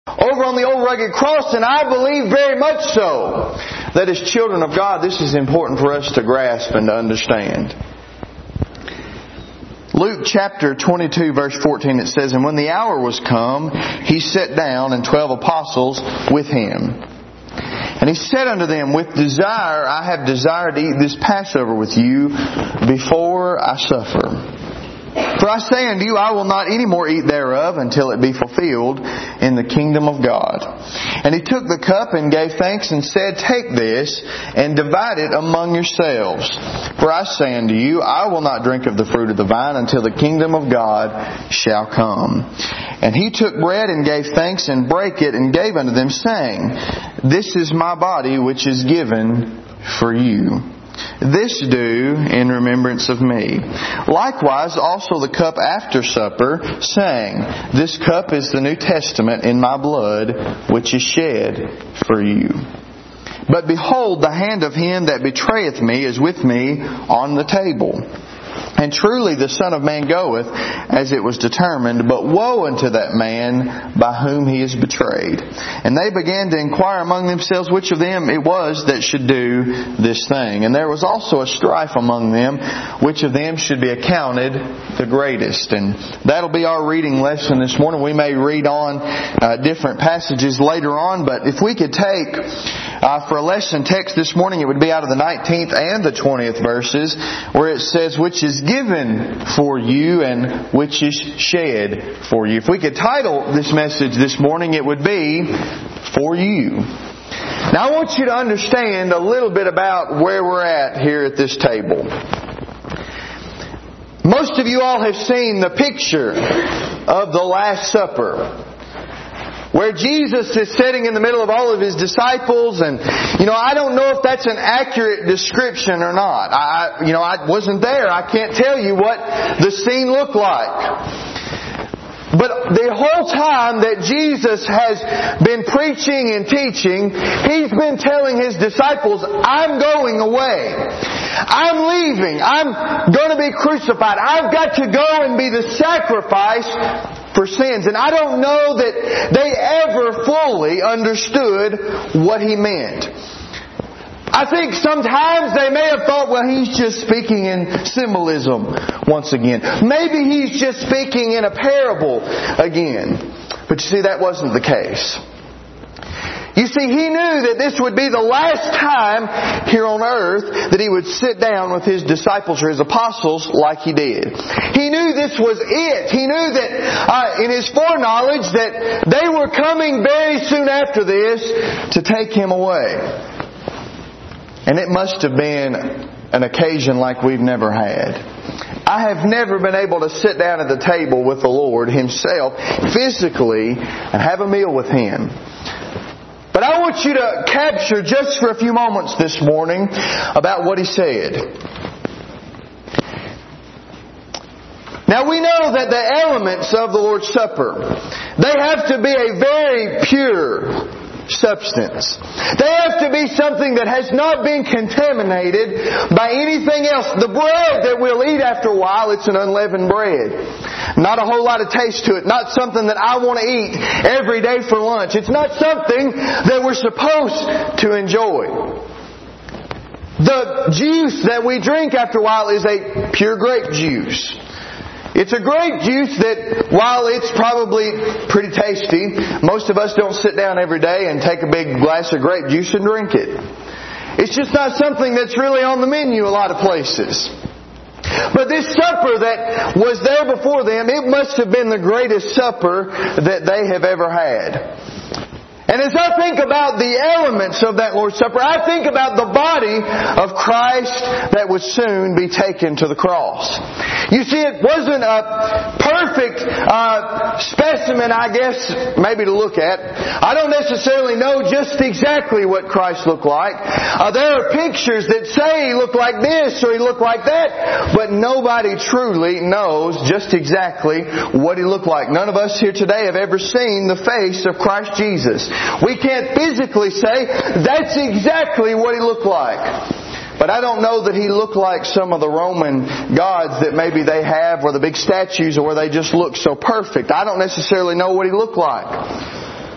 over on the old rugged cross, and I believe very much so that as children of God, this is important for us to grasp and to understand. Luke chapter 22 verse 14, it says, "And when the hour was come, He sat down, and 12 apostles with Him. And He said unto them, With desire I have desired to eat this Passover with you before I suffer. For I say unto you, I will not any more eat thereof until it be fulfilled in the kingdom of God. And He took the cup and gave thanks and said, Take this and divide it among yourselves. For I say unto you, I will not drink of the fruit of the vine until the kingdom of God shall come. And He took bread and gave thanks and brake it and gave unto them, saying, This is my body which is given for you. This do in remembrance of me. Likewise also the cup after supper, saying, This cup is the New Testament in my blood, which is shed for you. But behold, the hand of him that betrayeth me is with me on the table. And truly the Son of Man goeth as it was determined, but woe unto that man by whom He is betrayed. And they began to inquire among themselves which of them it was that should do this thing. And there was also a strife among them, which of them should be accounted the greatest." And that'll be our reading lesson this morning. We may read on different passages later on, but if we could take for a lesson text this morning, it would be out of the 19th and the 20th verses, where it says, Which is given for you and which is shed for you. If we could title this message this morning, it would be For You. Now I want you to understand a little bit about where we're at here at this table. Most of you all have seen the picture of the Last Supper, where Jesus is sitting in the middle of all of His disciples, and I don't know if that's an accurate description or not. I wasn't there. I can't tell you what the scene looked like. But the whole time that Jesus has been preaching and teaching, He's been telling His disciples, I'm going away. I'm leaving. I'm going to be crucified. I've got to go and be the sacrifice for sins. And I don't know that they ever fully understood what He meant. I think sometimes they may have thought, well, He's just speaking in symbolism once again. Maybe He's just speaking in a parable again. But you see, that wasn't the case. You see, He knew that this would be the last time here on earth that He would sit down with His disciples or His apostles like He did. He knew this was it. He knew that in His foreknowledge that they were coming very soon after this to take Him away. And it must have been an occasion like we've never had. I have never been able to sit down at the table with the Lord Himself physically and have a meal with Him. But I want you to capture just for a few moments this morning about what He said. Now we know that the elements of the Lord's Supper, they have to be a very pure substance. They have to be something that has not been contaminated by anything else. The bread that we'll eat after a while, it's an unleavened bread. Not a whole lot of taste to it. Not something that I want to eat every day for lunch. It's not something that we're supposed to enjoy. The juice that we drink after a while is a pure grape juice. It's a grape juice that, while it's probably pretty tasty, most of us don't sit down every day and take a big glass of grape juice and drink it. It's just not something that's really on the menu a lot of places. But this supper that was there before them, it must have been the greatest supper that they have ever had. And as I think about the elements of that Lord's Supper, I think about the body of Christ that would soon be taken to the cross. You see, it wasn't a perfect specimen, I guess, maybe to look at. I don't necessarily know just exactly what Christ looked like. There are pictures that say He looked like this or He looked like that, but nobody truly knows just exactly what He looked like. None of us here today have ever seen the face of Christ Jesus. We can't physically say that's exactly what He looked like. But I don't know that He looked like some of the Roman gods that maybe they have, or the big statues, or where they just look so perfect. I don't necessarily know what He looked like.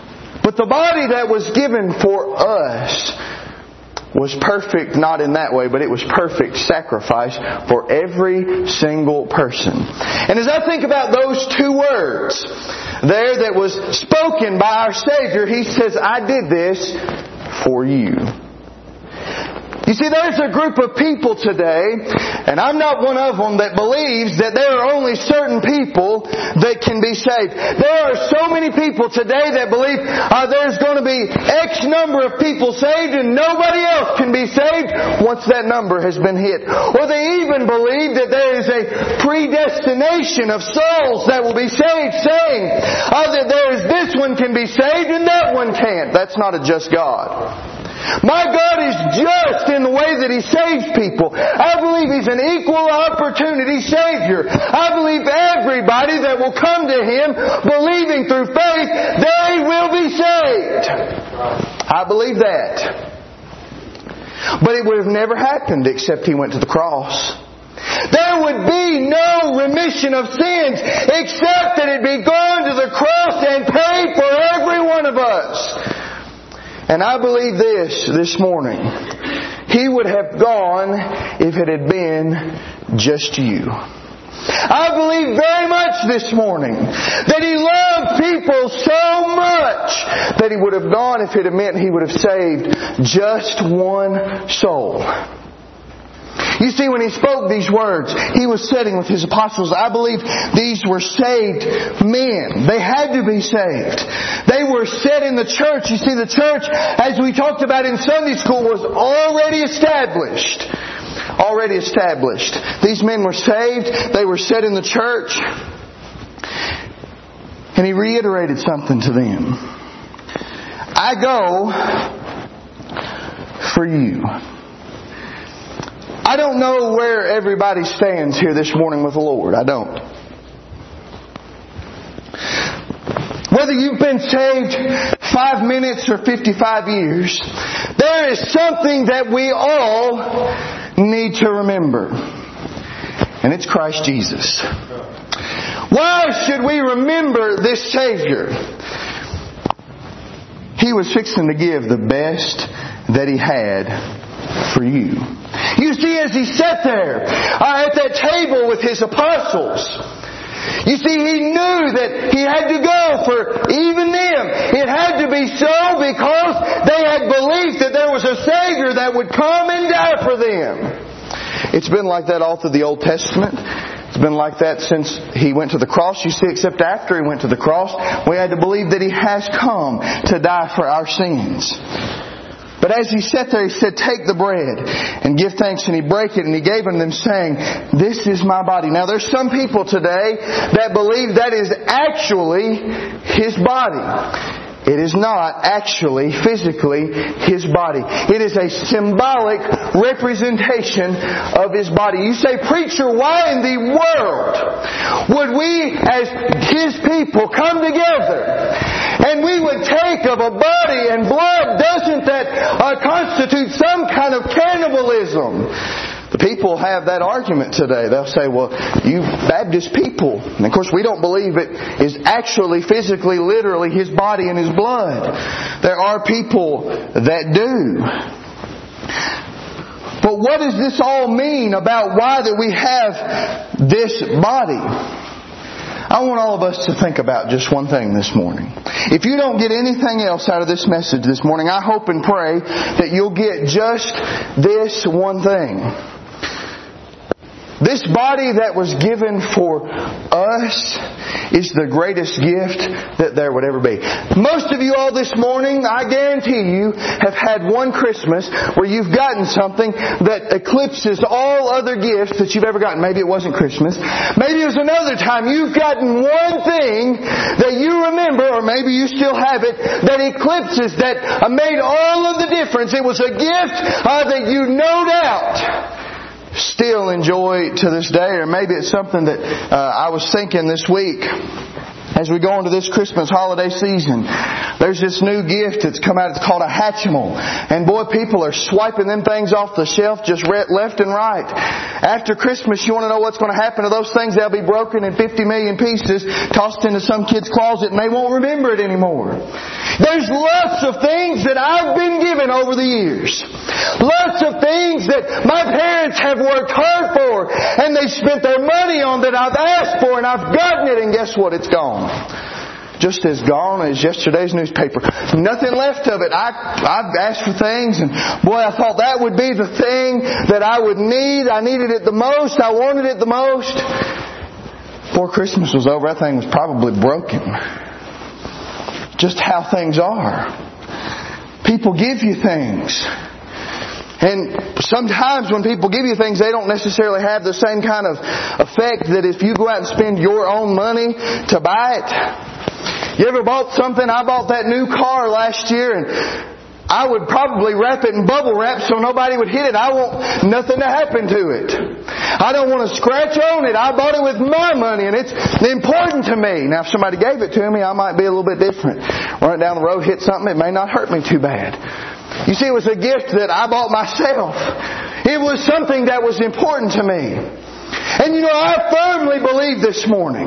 But the body that was given for us was perfect, not in that way, but it was perfect sacrifice for every single person. And as I think about those two words there that was spoken by our Savior, He says, I did this for you. You see, there's a group of people today, and I'm not one of them, that believes that there are only certain people that can be saved. There are so many people today that believe there's going to be X number of people saved and nobody else can be saved once that number has been hit. Or they even believe that there is a predestination of souls that will be saved, saying that there is this one can be saved and that one can't. That's not a just God. My God is just in the way that He saves people. I believe He's an equal opportunity Savior. I believe everybody that will come to Him believing through faith, they will be saved. I believe that. But it would have never happened except He went to the cross. There would be no remission of sins except that it be gone to the cross and paid for every one of us. And I believe this morning. He would have gone if it had been just you. I believe very much this morning that He loved people so much that He would have gone if it had meant He would have saved just one soul. You see, when He spoke these words, He was sitting with His apostles. I believe these were saved men. They had to be saved. They were set in the church. You see, the church, as we talked about in Sunday school, was already established. Already established. These men were saved. They were set in the church. And He reiterated something to them. I go for you. I don't know where everybody stands here this morning with the Lord. I don't. Whether you've been saved 5 minutes or 55 years, there is something that we all need to remember. And it's Christ Jesus. Why should we remember this Savior? He was fixing to give the best that He had for you. You see, as He sat there at that table with His apostles, you see, He knew that He had to go for even them. It had to be so because they had belief that there was a Savior that would come and die for them. It's been like that all through the Old Testament. It's been like that since He went to the cross. You see, except after He went to the cross, we had to believe that He has come to die for our sins. But as He sat there, He said, take the bread and give thanks. And He brake it and He gave them, saying, this is my body. Now there's some people today that believe that is actually His body. It is not actually, physically, His body. It is a symbolic representation of His body. You say, preacher, why in the world would we as His people come together and we would take of a body and blood? Doesn't that constitute some kind of cannibalism? The people have that argument today. They'll say, well, you Baptist people. And of course, we don't believe it is actually, physically, literally His body and His blood. There are people that do. But what does this all mean about why that we have this body? I want all of us to think about just one thing this morning. If you don't get anything else out of this message this morning, I hope and pray that you'll get just this one thing. This body that was given for us is the greatest gift that there would ever be. Most of you all this morning, I guarantee you, have had one Christmas where you've gotten something that eclipses all other gifts that you've ever gotten. Maybe it wasn't Christmas. Maybe it was another time you've gotten one thing that you remember, or maybe you still have it, that eclipses, that made all of the difference. It was a gift that you no doubt still enjoy to this day. Or maybe it's something that I was thinking this week. As we go into this Christmas holiday season, there's this new gift that's come out. It's called a Hatchimal. And boy, people are swiping them things off the shelf just left and right. After Christmas, you want to know what's going to happen to those things? They'll be broken in 50 million pieces, tossed into some kid's closet, and they won't remember it anymore. There's lots of things that I've been given over the years. Lots of things that my parents have worked hard for, and they spent their money on that I've asked for, and I've gotten it, and guess what? It's gone. Just as gone as yesterday's newspaper. Nothing left of it. I've asked for things, and boy, I thought that would be the thing that I would need. I needed it the most. I wanted it the most. Before Christmas was over, that thing was probably broken. Just how things are. People give you things. And sometimes when people give you things, they don't necessarily have the same kind of effect that if you go out and spend your own money to buy it. You ever bought something? I bought that new car last year, and I would probably wrap it in bubble wrap so nobody would hit it. I want nothing to happen to it. I don't want to scratch on it. I bought it with my money, and it's important to me. Now, if somebody gave it to me, I might be a little bit different. Run it down the road, hit something, it may not hurt me too bad. You see, it was a gift that I bought myself. It was something that was important to me. And you know, I firmly believe this morning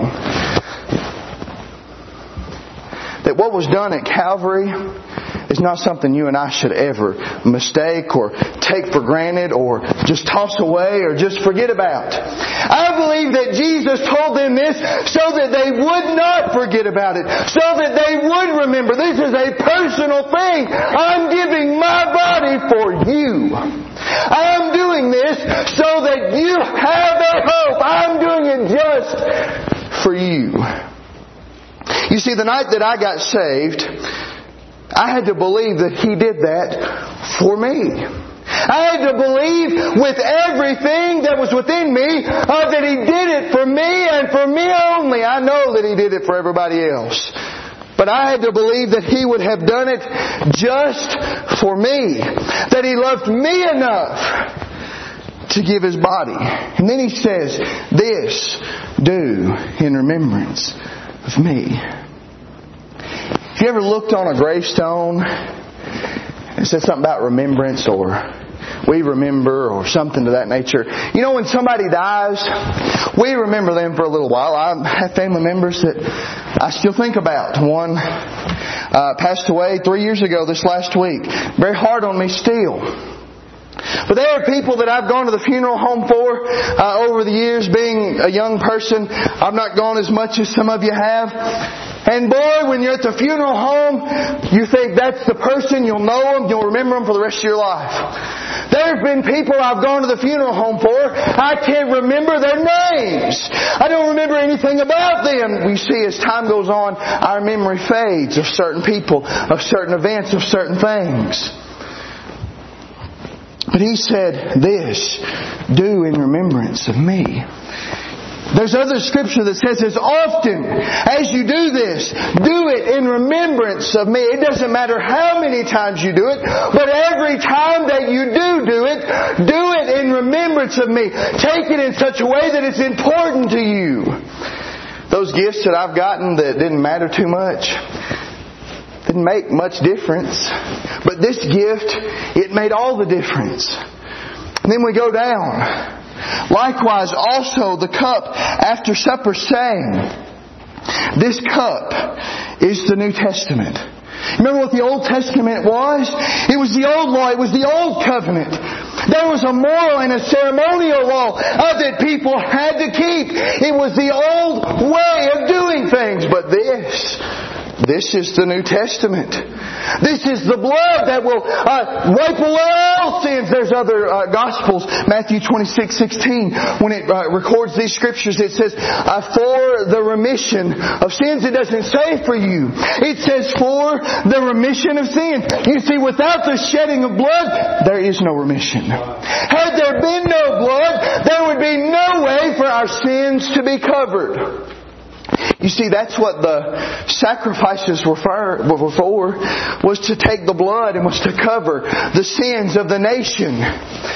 that what was done at Calvary is not something you and I should ever mistake or take for granted or just toss away or just forget about. I believe that Jesus told them this so that they would not forget about it, so that they would remember. This is a personal thing. I'm giving my body for you. I'm doing this so that you have a hope. I'm doing it just for you. You see, the night that I got saved, I had to believe that He did that for me. I had to believe with everything that was within me that He did it for me and for me only. I know that He did it for everybody else. But I had to believe that He would have done it just for me. That He loved me enough to give His body. And then He says, "This do in remembrance of me." Have you ever looked on a gravestone and said something about remembrance or we remember or something to that nature? You know, when somebody dies, we remember them for a little while. I have family members that I still think about. One passed away 3 years ago this last week. Very hard on me still. But there are people that I've gone to the funeral home for over the years. Being a young person, I've not gone as much as some of you have. And boy, when you're at the funeral home, you think that's the person, you'll know them, you'll remember them for the rest of your life. There have been people I've gone to the funeral home for, I can't remember their names. I don't remember anything about them. You see, as time goes on, our memory fades of certain people, of certain events, of certain things. But He said, "This do in remembrance of me." There's other scripture that says, "As often as you do this, do it in remembrance of me." It doesn't matter how many times you do it, but every time that you do it in remembrance of me. Take it in such a way that it's important to you. Those gifts that I've gotten that didn't matter too much, didn't make much difference. But this gift, it made all the difference. And then we go down. Likewise also the cup after supper, saying, this cup is the New Testament. Remember what the Old Testament was? It was the old law. It was the old covenant. There was a moral and a ceremonial law that people had to keep. It was the old way of doing things. But this is the New Testament. This is the blood that will wipe away all sins. There's other Gospels, Matthew 26:16, when it records these scriptures, it says, for the remission of sins. It doesn't say for you. It says for the remission of sins. You see, without the shedding of blood, there is no remission. Had there been no blood, there would be no way for our sins to be covered. You see, that's what the sacrifices were for, was to take the blood and was to cover the sins of the nation. You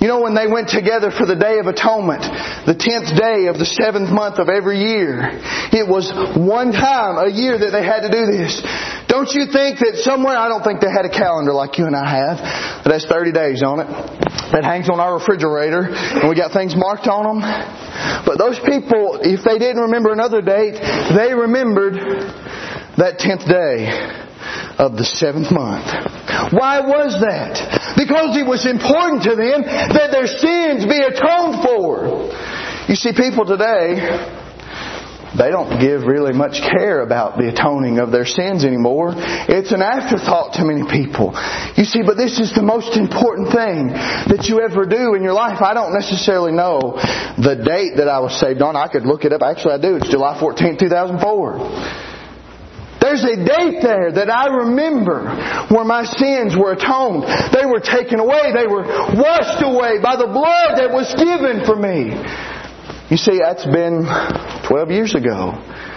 You know, when they went together for the Day of Atonement, the 10th day of the 7th month of every year, it was one time a year that they had to do this. Don't you think that somewhere, I don't think they had a calendar like you and I have, that has 30 days on it, that hangs on our refrigerator, and we got things marked on them. But those people, if they didn't remember another date, they remembered that 10th day of the 7th month. Why was that? Because it was important to them that their sins be atoned for. You see, people today, they don't give really much care about the atoning of their sins anymore. It's an afterthought to many people. You see, but this is the most important thing that you ever do in your life. I don't necessarily know the date that I was saved on. I could look it up. Actually, I do. It's July 14, 2004. There's a date there that I remember where my sins were atoned. They were taken away. They were washed away by the blood that was given for me. You see, that's been 12 years ago.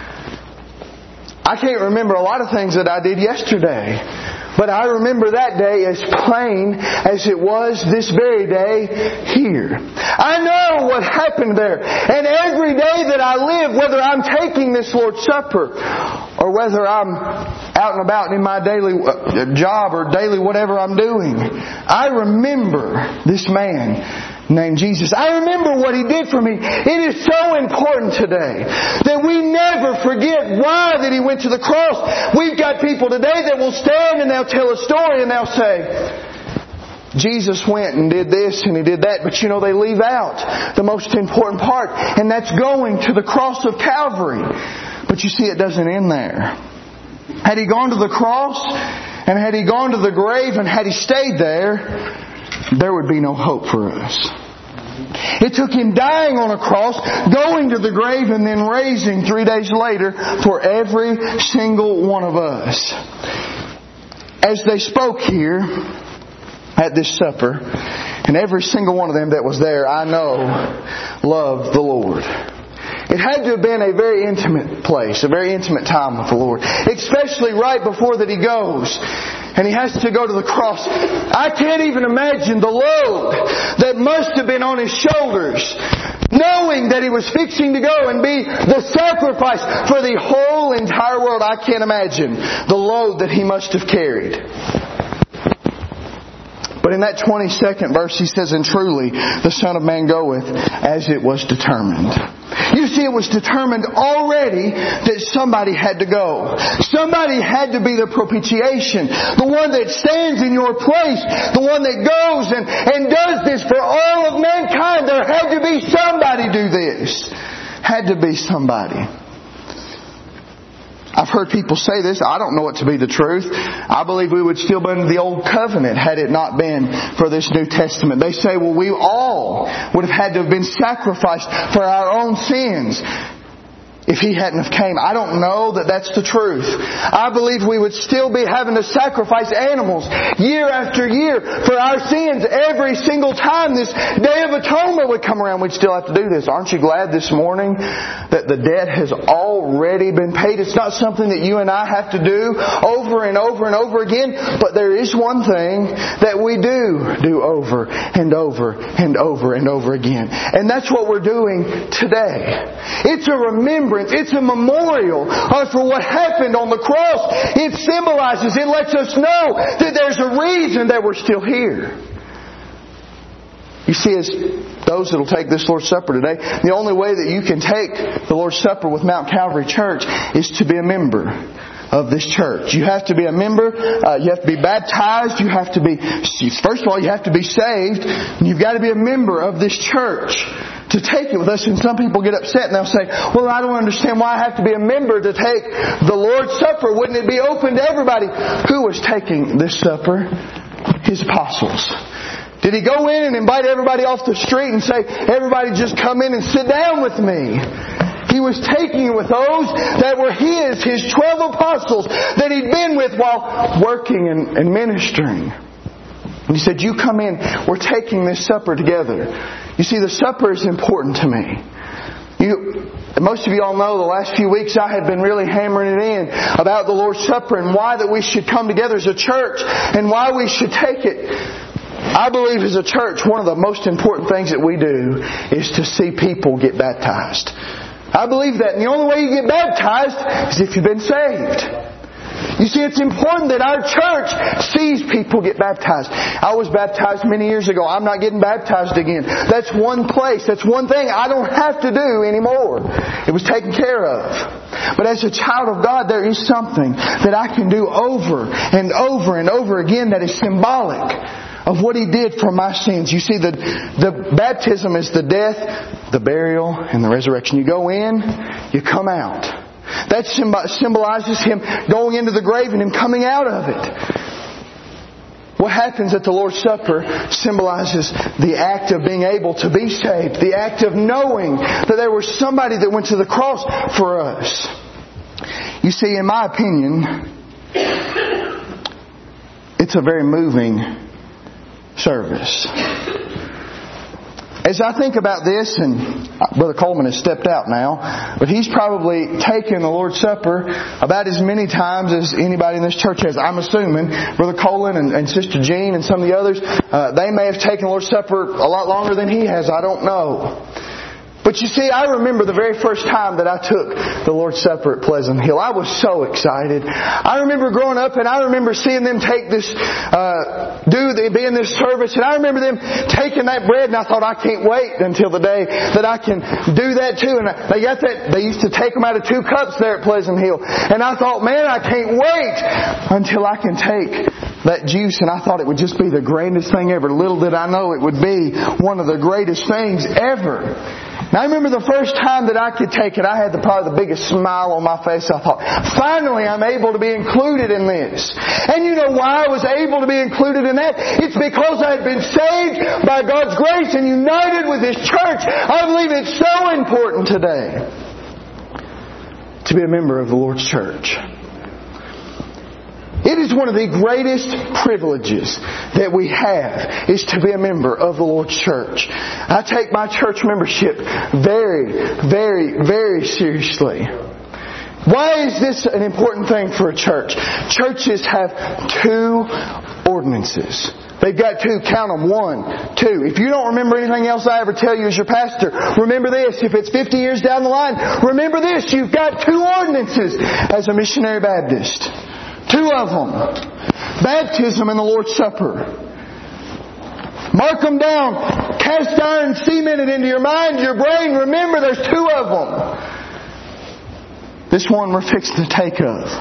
I can't remember a lot of things that I did yesterday. But I remember that day as plain as it was this very day here. I know what happened there. And every day that I live, whether I'm taking this Lord's Supper or whether I'm out and about in my daily job or daily whatever I'm doing, I remember this man named Jesus. I remember what He did for me. It is so important today that we never forget why that He went to the cross. We've got people today that will stand and they'll tell a story and they'll say, Jesus went and did this and He did that. But you know, they leave out the most important part, and that's going to the cross of Calvary. But you see, it doesn't end there. Had He gone to the cross and had He gone to the grave and had He stayed there would be no hope for us. It took Him dying on a cross, going to the grave, and then raising 3 days later for every single one of us. As they spoke here at this supper, and every single one of them that was there, I know, loved the Lord. It had to have been a very intimate place, a very intimate time with the Lord. Especially right before that He goes. And He has to go to the cross. I can't even imagine the load that must have been on His shoulders, knowing that He was fixing to go and be the sacrifice for the whole entire world. I can't imagine the load that He must have carried. But in that 22nd verse He says, "And truly the Son of Man goeth as it was determined." You see, it was determined already that somebody had to go. Somebody had to be the propitiation. The one that stands in your place. The one that goes and does this for all of mankind. There had to be somebody do this. Had to be somebody. I've heard people say this. I don't know it to be the truth. I believe we would still be in the Old Covenant had it not been for this New Testament. They say, well, we all would have had to have been sacrificed for our own sins if He hadn't have came. I don't know that that's the truth. I believe we would still be having to sacrifice animals year after year for our sins. Every single time this Day of Atonement would come around, we'd still have to do this. Aren't you glad this morning that the debt has already been paid? It's not something that you and I have to do over and over and over again. But there is one thing that we do over and over and over and over again. And that's what we're doing today. It's a remembrance. It's a memorial for what happened on the cross. It symbolizes, it lets us know that there's a reason that we're still here. You see, as those that will take this Lord's Supper today, the only way that you can take the Lord's Supper with Mount Calvary Church is to be a member of this church. You have to be a member. You have to be baptized. You have to be, first of all, you have to be saved. And you've got to be a member of this church to take it with us. And some people get upset and they'll say, well, I don't understand why I have to be a member to take the Lord's Supper. Wouldn't it be open to everybody? Who was taking this supper? His apostles. Did He go in and invite everybody off the street and say, everybody just come in and sit down with me? He was taking it with those that were His 12 apostles that He'd been with while working and ministering. And He said, you come in, we're taking this supper together. You see, the supper is important to me. Most of you all know the last few weeks I have been really hammering it in about the Lord's Supper and why that we should come together as a church and why we should take it. I believe as a church, one of the most important things that we do is to see people get baptized. I believe that. And the only way you get baptized is if you've been saved. You see, it's important that our church sees people get baptized. I was baptized many years ago. I'm not getting baptized again. That's one place. That's one thing I don't have to do anymore. It was taken care of. But as a child of God, there is something that I can do over and over and over again that is symbolic of what He did for my sins. You see, the baptism is the death, the burial, and the resurrection. You go in, you come out. That symbolizes Him going into the grave and Him coming out of it. What happens at the Lord's Supper symbolizes the act of being able to be saved. The act of knowing that there was somebody that went to the cross for us. You see, in my opinion, it's a very moving service. As I think about this, and Brother Coleman has stepped out now, but he's probably taken the Lord's Supper about as many times as anybody in this church has. I'm assuming Brother Coleman and Sister Jean and some of the others, they may have taken the Lord's Supper a lot longer than he has. I don't know. But you see, I remember the very first time that I took the Lord's Supper at Pleasant Hill. I was so excited. I remember growing up and I remember seeing them take this, be in this service, and I remember them taking that bread, and I thought, I can't wait until the day that I can do that too. And they got that, they used to take them out of 2 cups there at Pleasant Hill. And I thought, man, I can't wait until I can take that juice. And I thought it would just be the grandest thing ever. Little did I know it would be one of the greatest things ever. Now I remember the first time that I could take it, I had probably the biggest smile on my face. I thought, finally I'm able to be included in this. And you know why I was able to be included in that? It's because I had been saved by God's grace and united with His church. I believe it's so important today to be a member of the Lord's church. It is one of the greatest privileges that we have is to be a member of the Lord's church. I take my church membership very, very, very seriously. Why is this an important thing for a church? Churches have 2 ordinances. They've got 2, count them, 1, 2. If you don't remember anything else I ever tell you as your pastor, remember this. If it's 50 years down the line, remember this. You've got 2 ordinances as a missionary Baptist. 2 of them. Baptism and the Lord's Supper. Mark them down. Cast iron, cement it into your mind, your brain. Remember, there's 2 of them. This one we're fixing to take of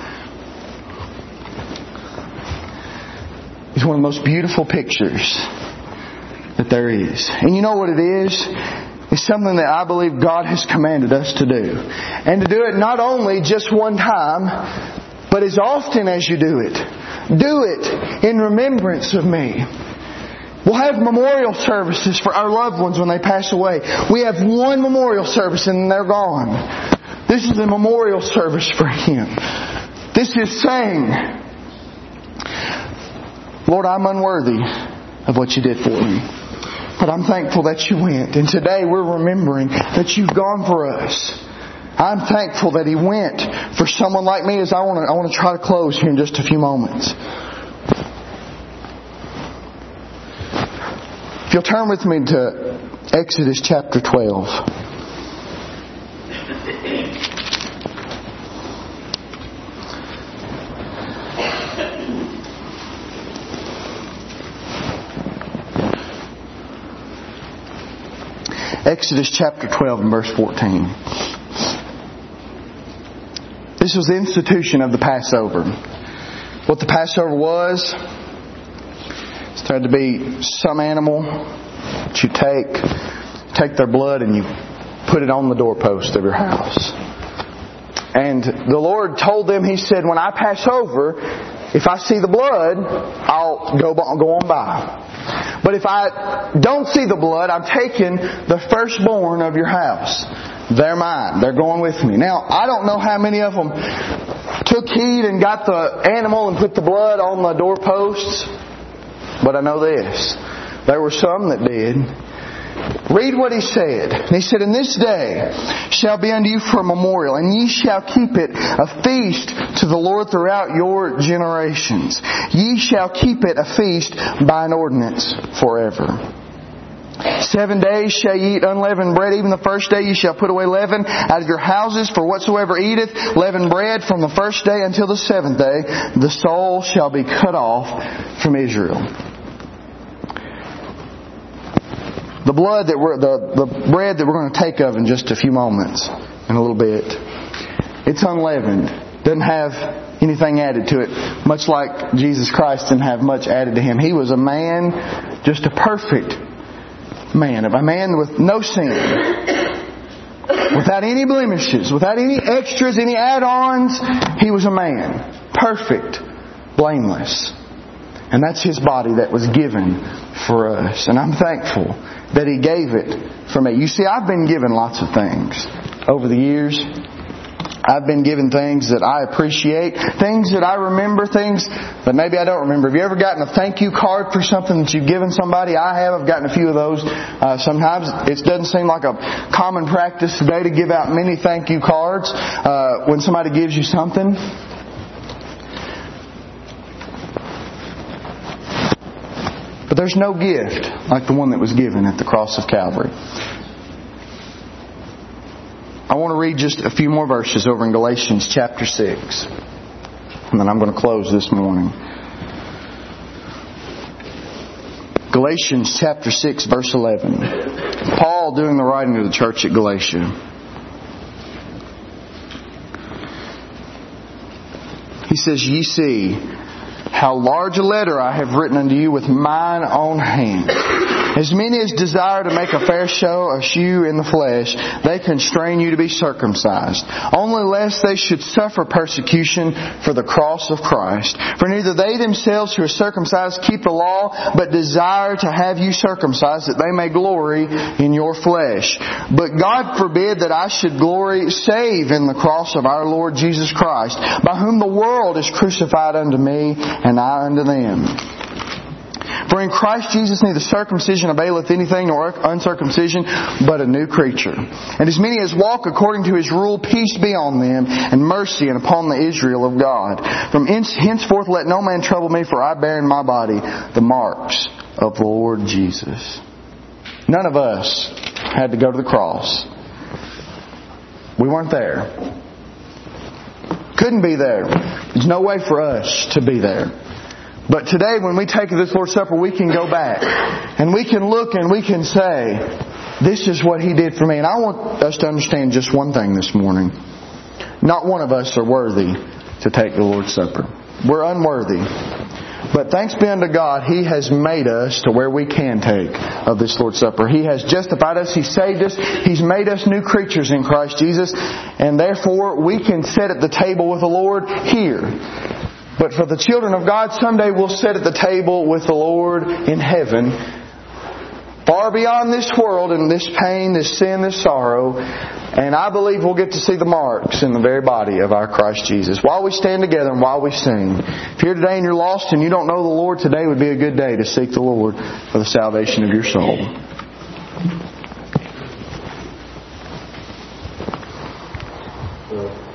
is one of the most beautiful pictures that there is. And you know what it is? It's something that I believe God has commanded us to do. And to do it not only just one time, but as often as you do it in remembrance of me. We'll have memorial services for our loved ones when they pass away. We have one memorial service and they're gone. This is a memorial service for Him. This is saying, Lord, I'm unworthy of what You did for me. But I'm thankful that You went. And today we're remembering that You've gone for us. I'm thankful that He went for someone like me. As I want to try to close here in just a few moments. If you'll turn with me to Exodus chapter 12. Exodus chapter 12 and verse 14. This was the institution of the Passover. What the Passover was, it had to be some animal that you take their blood and you put it on the doorpost of your house. And the Lord told them, He said, when I pass over, if I see the blood, I'll go on by. But if I don't see the blood, I'm taking the firstborn of your house. They're mine. They're going with me. Now, I don't know how many of them took heed and got the animal and put the blood on the doorposts. But I know this. There were some that did. Read what He said. And He said, "And this day shall be unto you for a memorial, and ye shall keep it a feast to the Lord throughout your generations. Ye shall keep it a feast by an ordinance forever. 7 days shall ye eat unleavened bread. Even the first day ye shall put away leaven out of your houses. For whatsoever eateth leavened bread from the first day until the 7th day, the soul shall be cut off from Israel." The blood the bread that we're going to take of in just a few moments, in a little bit, it's unleavened. Doesn't have anything added to it. Much like Jesus Christ didn't have much added to Him. He was a man, just a perfect man, a man with no sin, without any blemishes, without any extras, any add-ons. He was a man, perfect, blameless. And that's His body that was given for us. And I'm thankful that He gave it for me. You see, I've been given lots of things over the years. I've been given things that I appreciate, things that I remember, things that maybe I don't remember. Have you ever gotten a thank you card for something that you've given somebody? I have. I've gotten a few of those. Sometimes it doesn't seem like a common practice today to give out many thank you cards when somebody gives you something. But there's no gift like the one that was given at the cross of Calvary. I want to read just a few more verses over in Galatians chapter 6. And then I'm going to close this morning. Galatians chapter 6 verse 11. Paul doing the writing to the church at Galatia. He says, "Ye see how large a letter I have written unto you with mine own hand. As many as desire to make a fair show of you in the flesh, they constrain you to be circumcised, only lest they should suffer persecution for the cross of Christ. For neither they themselves who are circumcised keep the law, but desire to have you circumcised, that they may glory in your flesh. But God forbid that I should glory save in the cross of our Lord Jesus Christ, by whom the world is crucified unto me, and I unto them. For in Christ Jesus neither circumcision availeth anything nor uncircumcision, but a new creature. And as many as walk according to His rule, peace be on them, and mercy, and upon the Israel of God. From henceforth let no man trouble me, for I bear in my body the marks of the Lord Jesus." None of us had to go to the cross. We weren't there. Couldn't be there. There's no way for us to be there. But today when we take this Lord's Supper, we can go back and we can look and we can say, this is what He did for me. And I want us to understand just one thing this morning. Not one of us are worthy to take the Lord's Supper. We're unworthy. But thanks be unto God, He has made us to where we can take of this Lord's Supper. He has justified us. He saved us. He's made us new creatures in Christ Jesus. And therefore, we can sit at the table with the Lord here. But for the children of God, someday we'll sit at the table with the Lord in heaven, far beyond this world and this pain, this sin, this sorrow. And I believe we'll get to see the marks in the very body of our Christ Jesus. While we stand together and while we sing. If you're here today and you're lost and you don't know the Lord, today would be a good day to seek the Lord for the salvation of your soul.